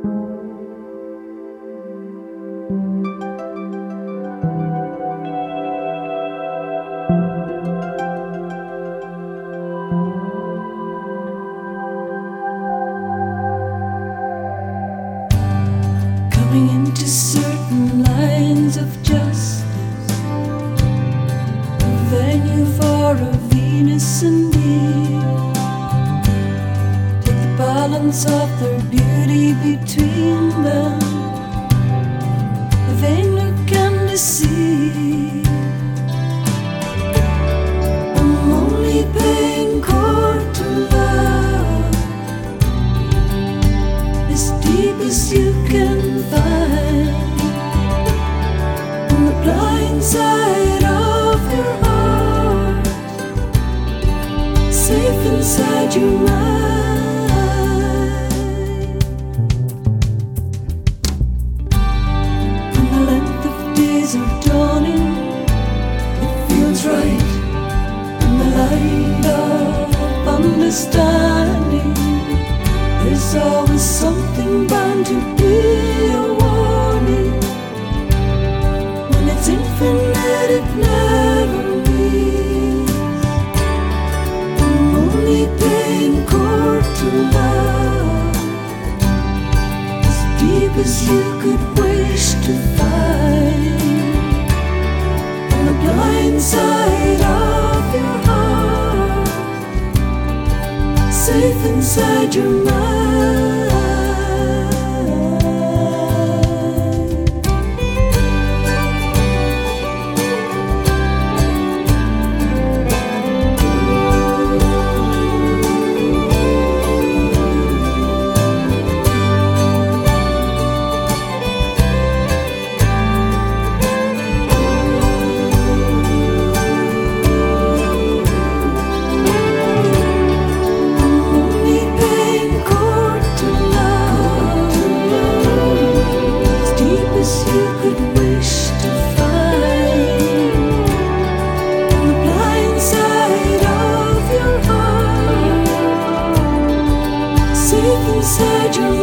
Coming into certain lines of justice, a venue for a Venus and me. Take the balance of their beauty between them, a vain look can deceive. I'm only paying court to love, as deep as you can find, on the blind side of your heart, safe inside your mind. When the length of days are dawning, it feels right in the light of understanding. There's always something bound to be a warning. When it's infinite, it never leaves. I'm only paying court to love, as deep as you could wish to find, on the blind side of your heart, safe inside your mind. Inside your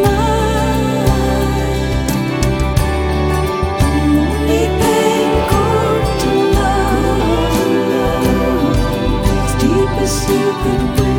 mind, I'm only paying court to love, as deep as you could wish.